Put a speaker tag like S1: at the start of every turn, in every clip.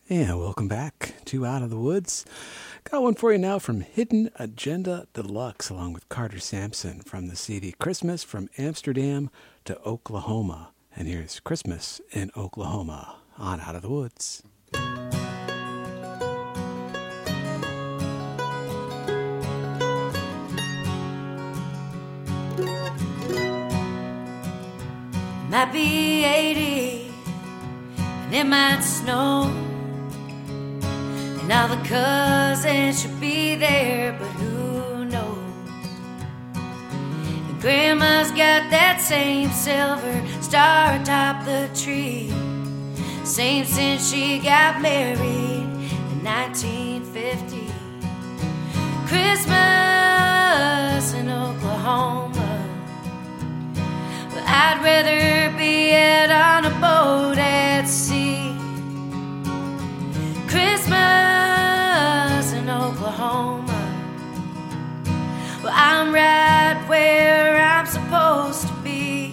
S1: And welcome back to Out of the Woods. Got one for you now from Hidden Agenda Deluxe, along with Carter Sampson from the CD Christmas from Amsterdam to Oklahoma. And here's Christmas in Oklahoma on Out of the Woods.
S2: Might be 80 and it might snow, and all the cousins should be there, but who knows? And Grandma's got that same silver star atop the tree, same since she got married in 1950. Christmas in Oklahoma, but I'd rather be out on a boat at sea. Christmas in Oklahoma, well, I'm right where I'm supposed to be.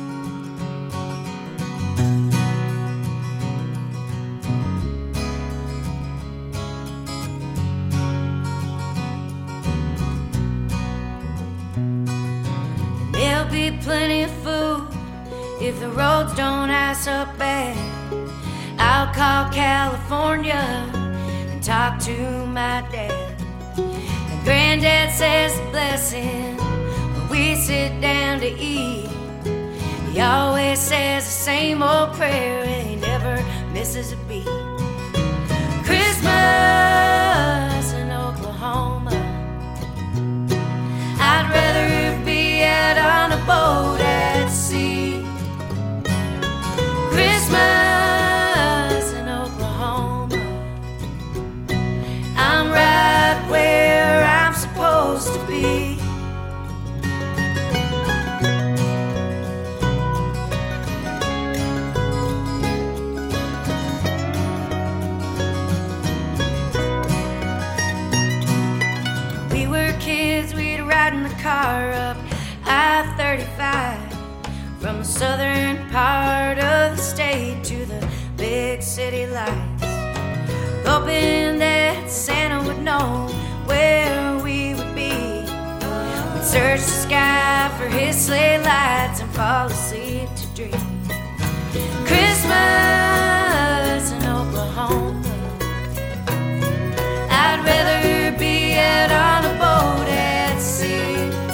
S2: There'll be plenty of food if the roads don't ice up bad. I'll call California and talk to my dad. And Granddad says a blessing when we sit down to eat. He always says the same old prayer and he never misses a beat. Christmas in Oklahoma, I'd rather be out on a boat at sea. Christmas in Oklahoma, I'm right where I'm supposed to be. We were kids, we'd ride in the car up I-35 from the southern part of the state to the big city lights, hoping that Santa would know where we would be. We'd search the sky for his sleigh lights and fall asleep to dream. Christmas in Oklahoma, I'd rather be out on a boat at sea.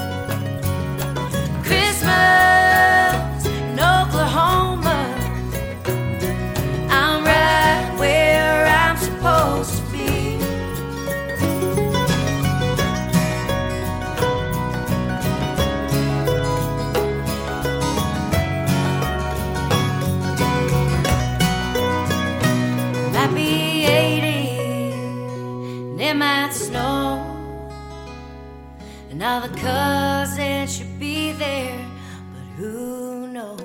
S2: Christmas in Oklahoma, I'm right where I'm supposed to be. Might be 80 and it might snow, and all the cousins should be there, but who knows?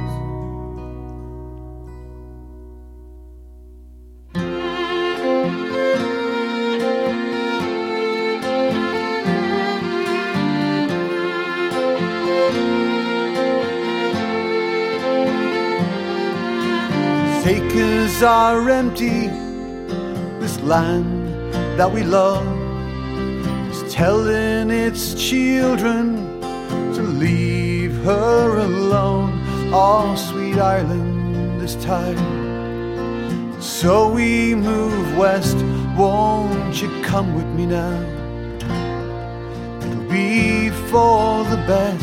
S3: Acres are empty, this land that we love is telling its children to leave her alone. Oh, sweet Ireland is tired, so we move west. Won't you come with me now? It'll be for the best.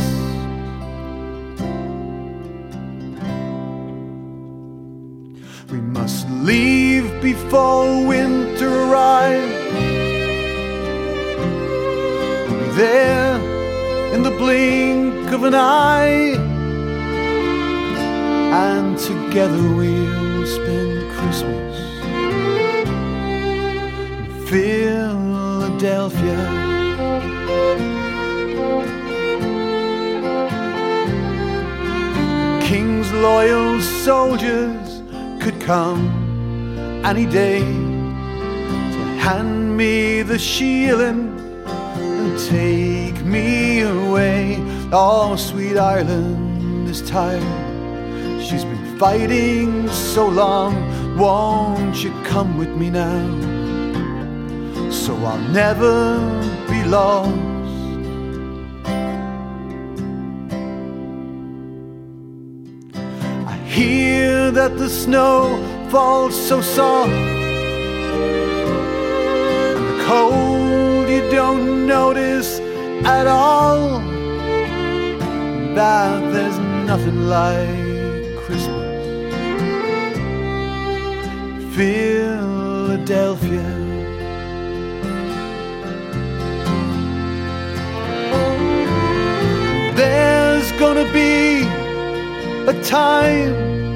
S3: We must leave before winter arrives. We'll be there in the blink of an eye, and together we'll spend Christmas in Philadelphia. King's loyal soldiers could come any day to hand me the shilling and take me away. Oh, sweet Ireland is tired, she's been fighting so long. won't you come with me now, so I'll never be lost. I hear that the snow falls so soft, and the cold you don't notice at all, that there's nothing like Christmas. Philadelphia. There's gonna be a time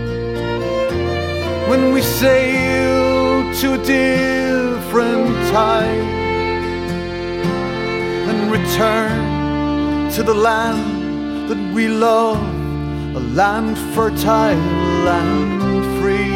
S3: when we sail to a different time and return to the land that we love, a land fertile and free.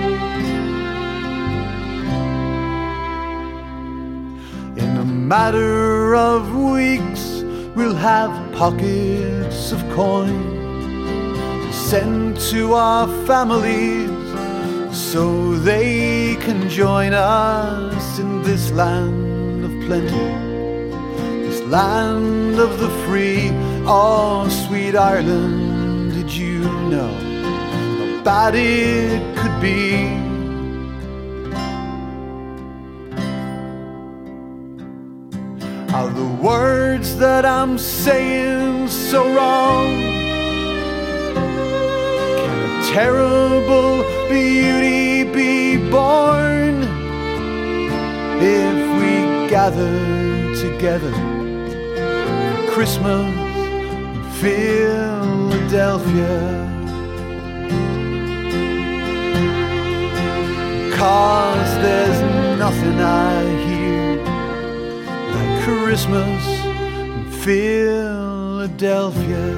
S3: In a matter of weeks, we'll have pockets of coin to send to our families, so they can join us in this land of plenty, this land of the free. Oh, sweet Ireland, did you know how bad it could be? Are the words that I'm saying so wrong? Can a terrible beauty be born if we gather together for Christmas in Philadelphia? 'Cause there's nothing I hear like Christmas in Philadelphia.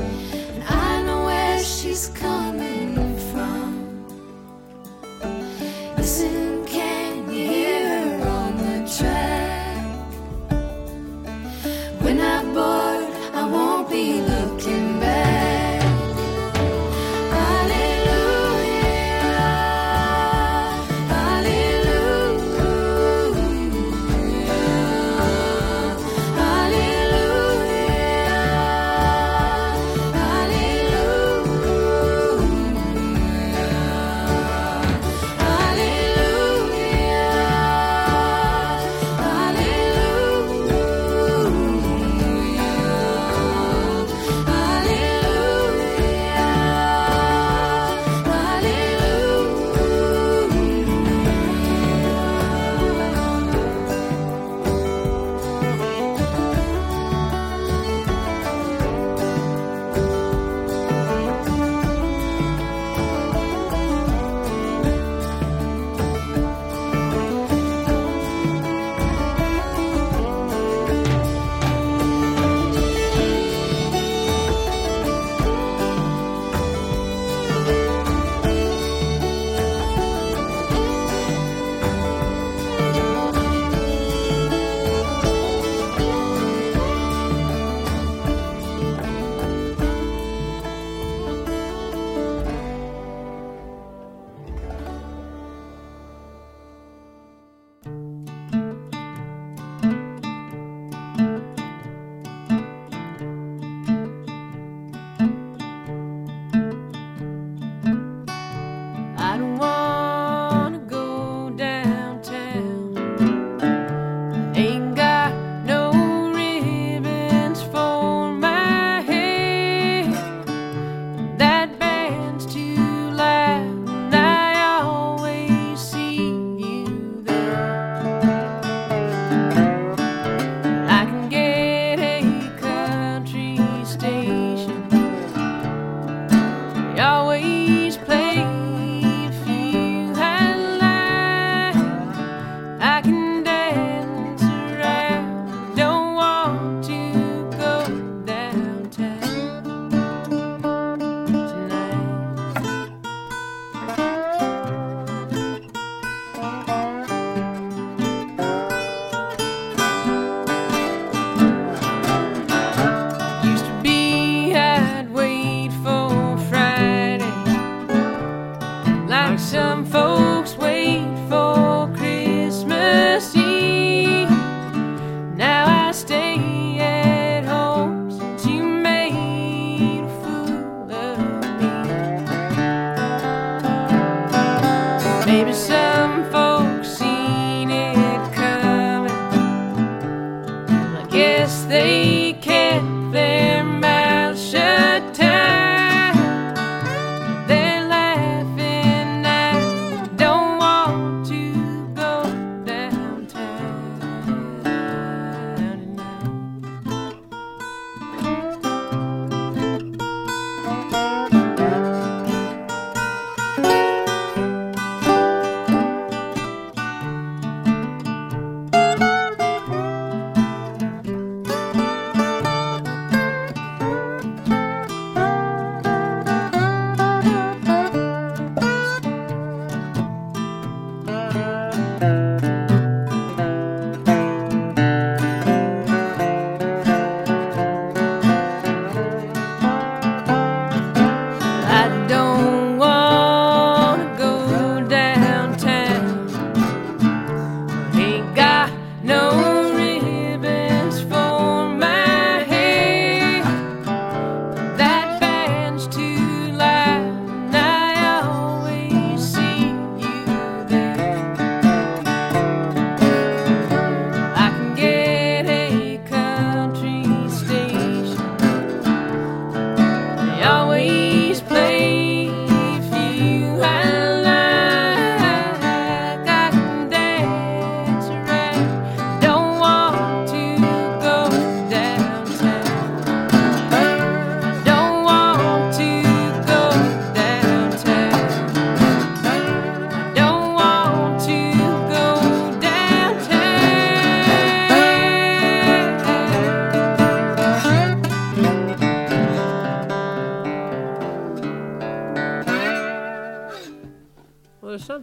S2: Coming from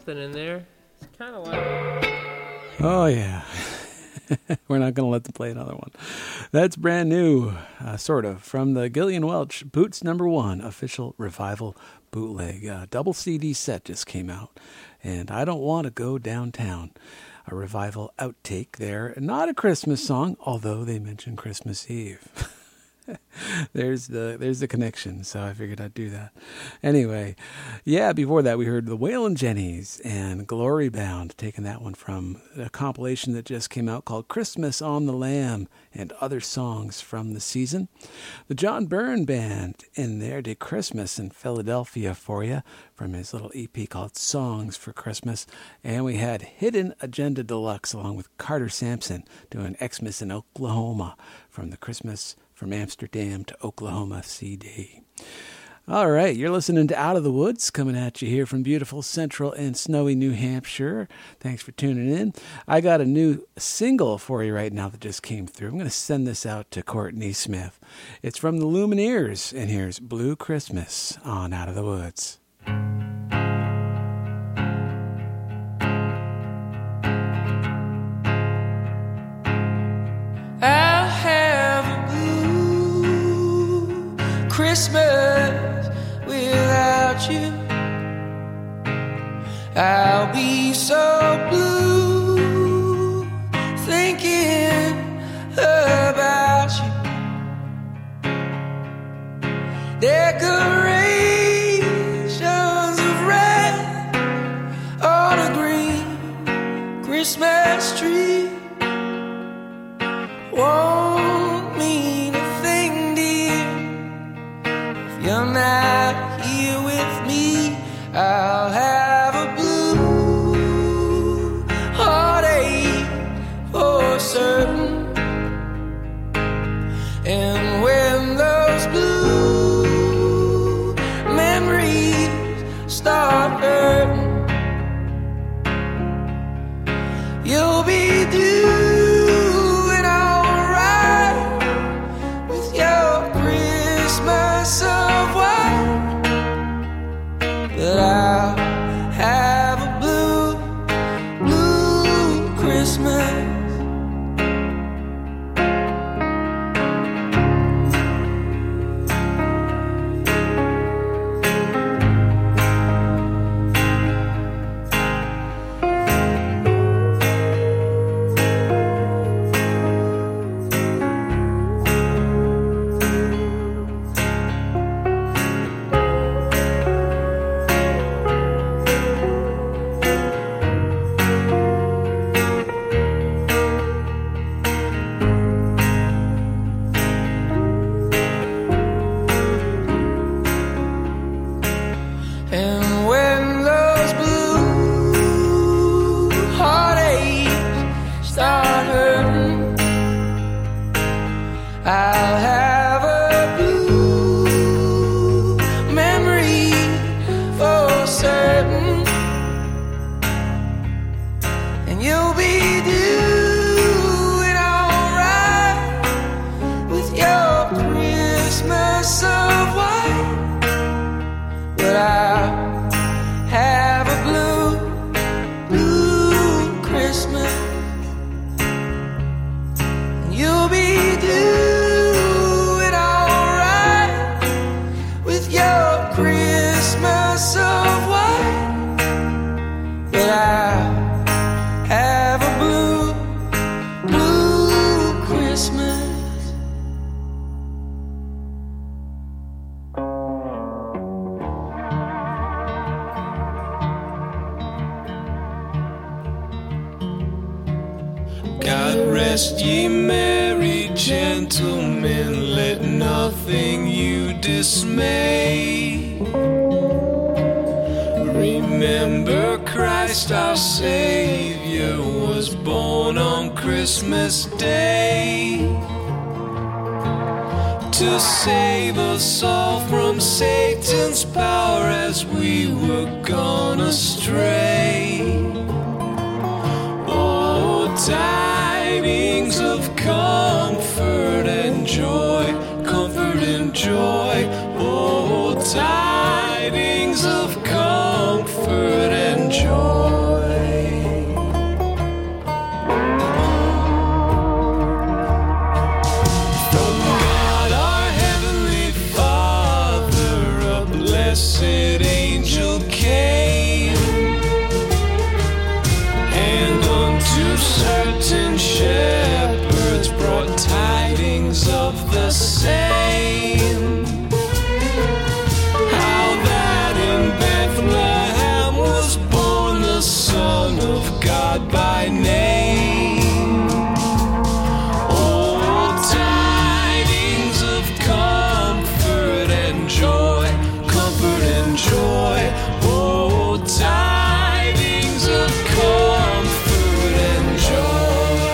S4: something in there. It's kind of like...
S1: Oh, yeah. We're not going to let them play another one. That's brand new, sort of, from the Gillian Welch Boots No. 1 official revival bootleg. Double CD set just came out. And I Don't Want to Go Downtown, a revival outtake there. Not a Christmas song, although they mention Christmas Eve. There's the connection, so I figured I'd do that. Anyway, yeah, before that we heard the Waylon Jennys and Glory Bound, taking that one from a compilation that just came out called Christmas on the Lamb and Other Songs from the Season. The John Byrne Band in there did Christmas in Philadelphia for you from his little EP called Songs for Christmas. And we had Hidden Agenda Deluxe along with Carter Sampson doing Xmas in Oklahoma from the Christmas from Amsterdam to Oklahoma CD. All right, you're listening to Out of the Woods, coming at you here from beautiful central and snowy New Hampshire. Thanks for tuning in. I got a new single for you right now that just came through. I'm going to send this out to Courtney Smith. It's from the Lumineers, and here's Blue Christmas on Out of the Woods.
S5: I'll have a blue Christmas without you. I'll be so blue thinking about you. Decorations of red on a green Christmas tree won't mean a thing, dear, if you're not here with me. I'll have a blue heartache for certain, and when those blue memories start hurting, you'll be doing alright with your Christmas of white. But I'll have a blue, blue Christmas. And when those blue heartaches start hurting, I'll have a blue memory for certain, and you'll be doing alright with your Christmas of white. But I'll have a blue, blue Christmas, and you'll be doing alright with your Christmas of white. But I'll have a blue, blue Christmas.
S6: God rest ye merry gentlemen, let nothing you dismay. Remember Christ our Savior was born on Christmas Day to save us all from Satan's power as we were gone astray. Oh, tidings of comfort and joy, comfort and joy. Oh, tidings of comfort and joy. God by name. Oh, tidings of comfort and joy, comfort and joy. Oh, tidings of comfort and joy.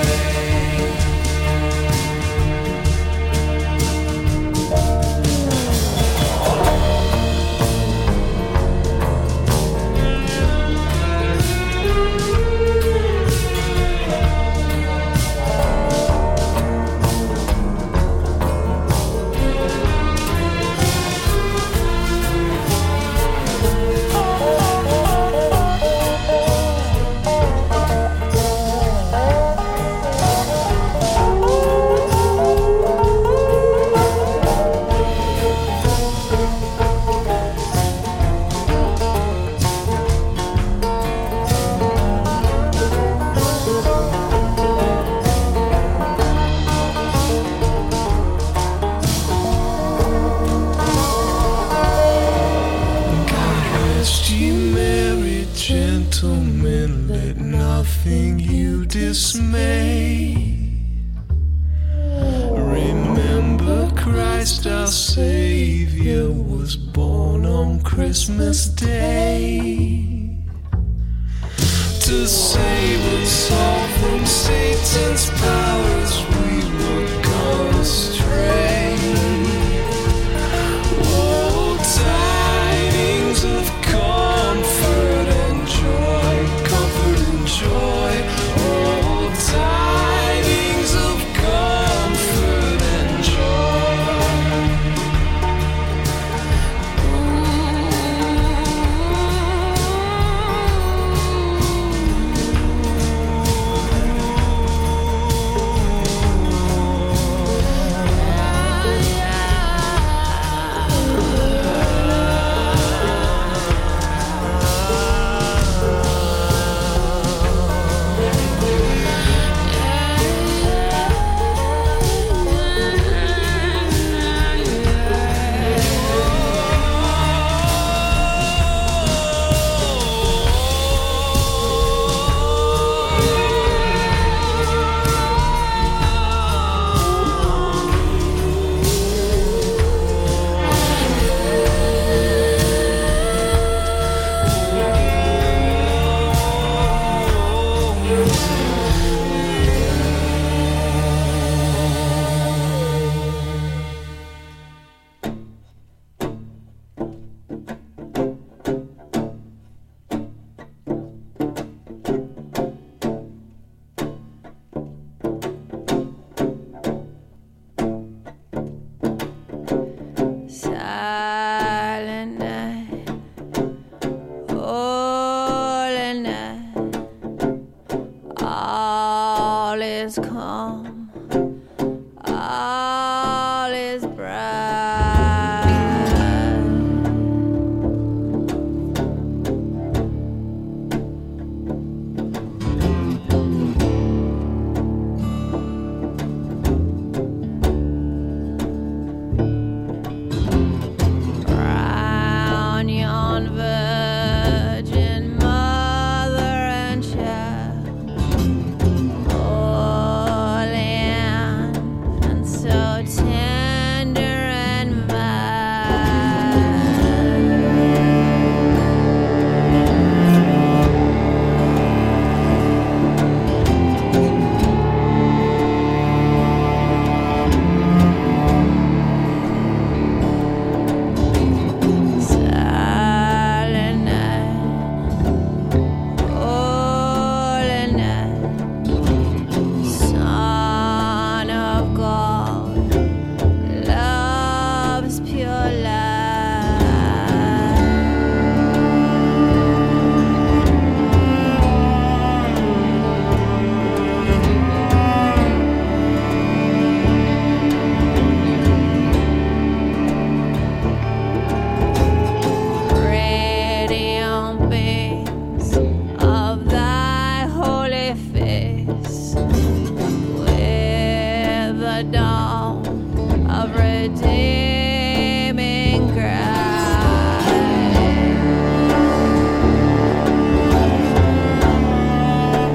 S6: Gentlemen, let nothing you dismay. Remember Christ our Savior was born on Christmas Day to save us all from Satan's powers. We were gone astray. Oh, tidings of comfort and joy, comfort and joy. Oh, tidings of comfort and
S2: Silent night, holy night, all is calm, all is bright. Round yon Virgin Mother and Child, holy and so tender and mild. Silent night, holy night, Son of God, love's pure light. Radiant beams of thy holy face, with the dawn of redeeming Christ.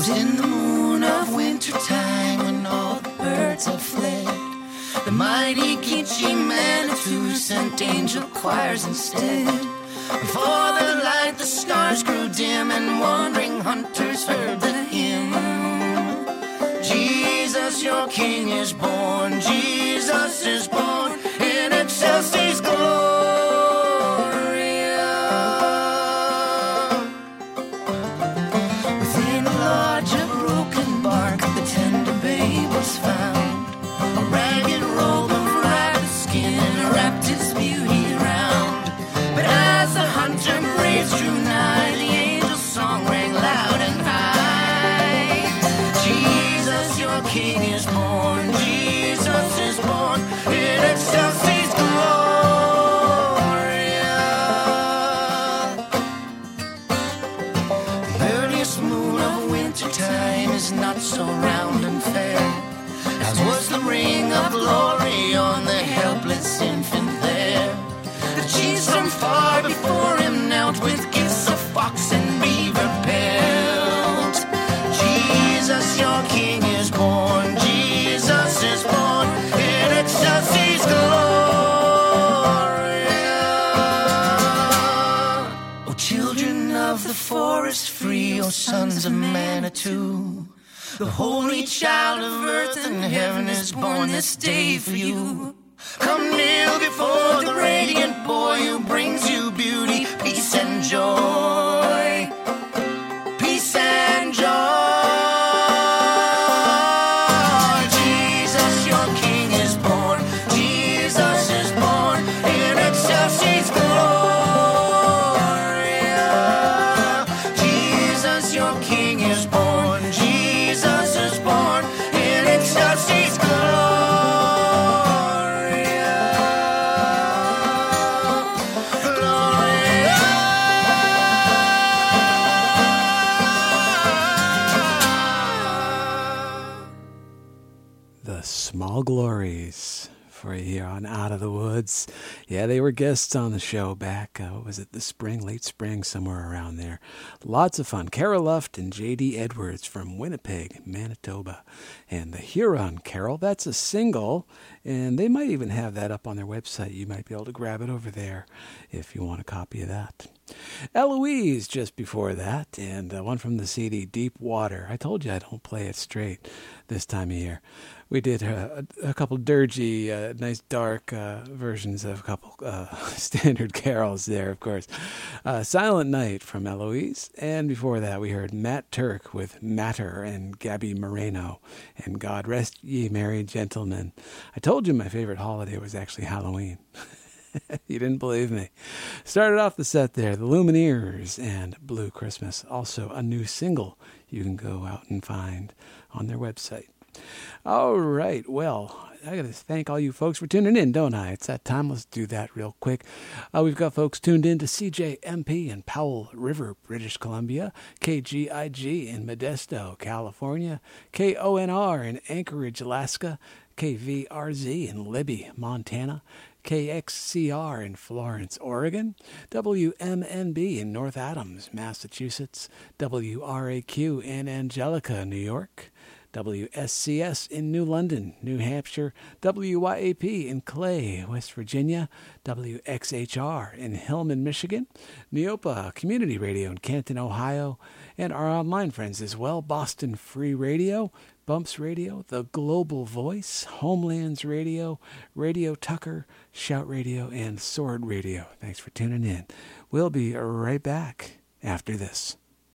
S5: 'Twas in the moon of winter time when all the birds had fled. The mighty Geechee Manitou sent angel choirs instead. Before the light the stars grew dim and wandering hunters heard the hymn. Jesus, your King is born. Jesus is born in excelsis Gloria. Within a lodge of broken bark, the tender babe was found. A ragged robe of rabbit skin wrapped his beauty round. But as the hunter braves drew nigh, the angel's song rang loud and high. Jesus, your King is born. Jesus is born in excelsis Gloria. The earliest moon of winter time is not so round and fair, as was the ring of glory on the helpless infant there. The chiefs from far before him knelt with gifts of fox and beaver pelt. Jesus, your King is born. Jesus is born in excelsis Gloria. O children of the forest free, O sons of Manitou, the holy child of earth and heaven is born this day for you. Come kneel before the radiant boy who brings you beauty, peace and joy. Peace and joy. Jesus, your King is born. Jesus is born in excelsis Gloria. Jesus, your King is born. Jesus is born in excelsis Gloria.
S1: The Small Glories for you here on Out of the Woods. Yeah, they were guests on the show back, what was it, the spring, late spring, somewhere around there. Lots of fun. Cara Luft and J.D. Edwards from Winnipeg, Manitoba. And the Huron Carol, that's a single, and they might even have that up on their website. You might be able to grab it over there if you want a copy of that. Eloise just before that, and one from the CD Deep Water. I told you I don't play it straight this time of year. We did a couple dirgy, nice dark versions of a couple standard carols there, of course. Silent Night from Eloise, and before that we heard Matt Turk with Matter and Gabby Moreno and God Rest Ye Merry Gentlemen. I told you my favorite holiday was actually Halloween. You didn't believe me. Started off the set there, the Lumineers and Blue Christmas. Also a new single you can go out and find on their website. All right, well, I got to thank all you folks for tuning in, don't I? It's that time. Let's do that real quick. We've got folks tuned in to CJMP in Powell River, British Columbia, KGIG in Modesto, California, KONR in Anchorage, Alaska, KVRZ in Libby, Montana, KXCR in Florence, Oregon, WMNB in North Adams, Massachusetts, WRAQ in Angelica, New York, WSCS in New London, New Hampshire, WYAP in Clay, West Virginia, WXHR in Hillman, Michigan, Neopa Community Radio in Canton, Ohio, and our online friends as well, Boston Free Radio, Bumps Radio, The Global Voice, Homelands Radio, Radio Tucker, Shout Radio, and Sword Radio. Thanks for tuning in. We'll be right back after this.